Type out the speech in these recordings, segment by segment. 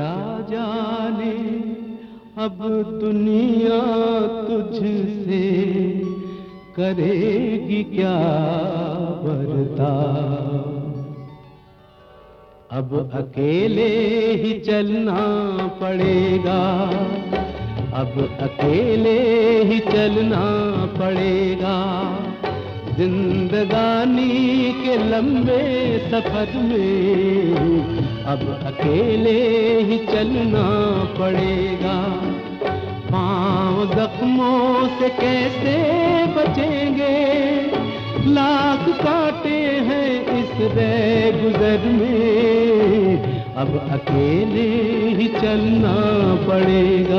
क्या जाने अब दुनिया तुझसे करेगी क्या बर्ताव। अब अकेले ही चलना पड़ेगा, अब अकेले ही चलना पड़ेगा। जिंदगानी के लंबे सफर में अब अकेले ही चलना पड़ेगा। पांव जख्मों से कैसे बचेंगे, लाख कांटे हैं इस रह गुजर में। अब अकेले ही चलना पड़ेगा।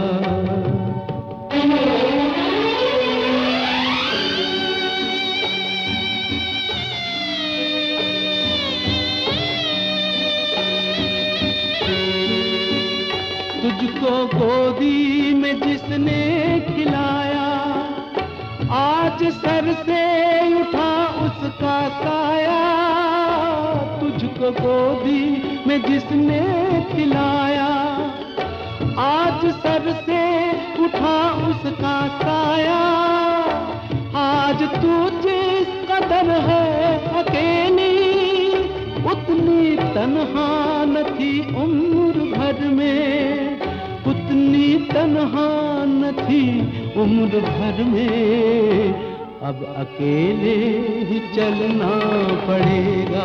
तुझको गोदी में जिसने खिलाया, आज सर से उठा उसका साया। तुझको गोदी में जिसने खिलाया, आज सर से उठा उसका साया। आज तू जिस कदर है अकेली, उतनी तन्हा न थी उम्र भर में, उतनी तन्हा न थी उम्र भर में। अब अकेले ही चलना पड़ेगा,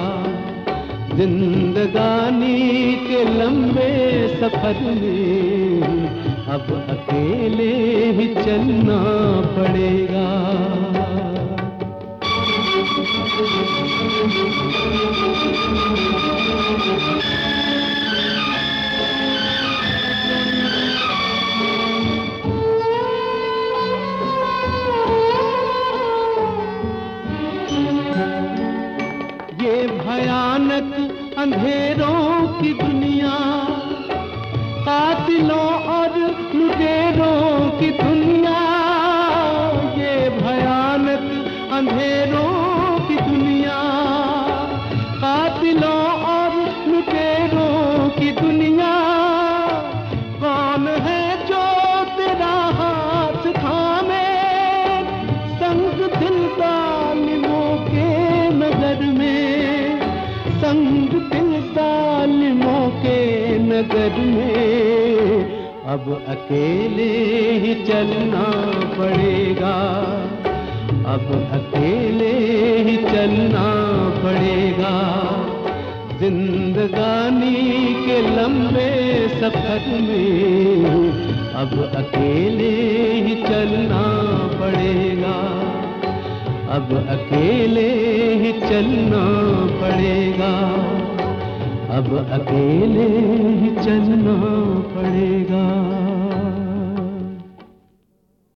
जिंदगानी के लंबे सफर में। अब अकेले ही चलना पड़ेगा। ये भयानक अंधेरों की दुनिया, कातिलों और लुटेरों की दुनिया। ये भयानक अंधेरों की दुनिया, कातिलों और लुटेरों की दुनिया। कौन है जो तेरा हाथ थामे, संग दिल जालिमों के नजर में, संग दिल जालिमों के नजर में। अब अकेले ही चलना पड़ेगा, अब अकेले ही चलना पड़ेगा। जिंदगानी के लंबे सफर में अब अकेले ही चलना पड़ेगा, अब अकेले ही चलना पड़ेगा, अब अकेले ही चलना पड़ेगा।